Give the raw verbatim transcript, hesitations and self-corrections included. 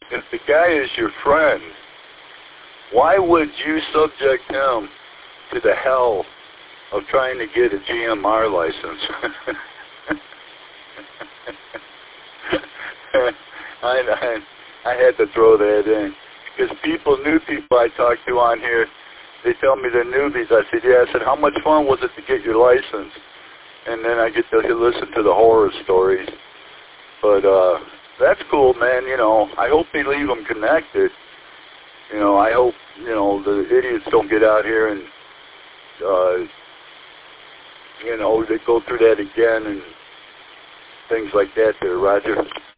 if the guy is your friend, why would you subject him to the hell of trying to get a G M R license? I, I, I had to throw that in. Because people, new people I talk to on here, they tell me they're newbies. I said, yeah. I said, how much fun was it to get your license? And then I get to listen to the horror stories. But uh, that's cool, man. You know, I hope they leave them connected. You know, I hope, you know, the idiots don't get out here and, uh, you know, they go through that again and things like that there, Roger.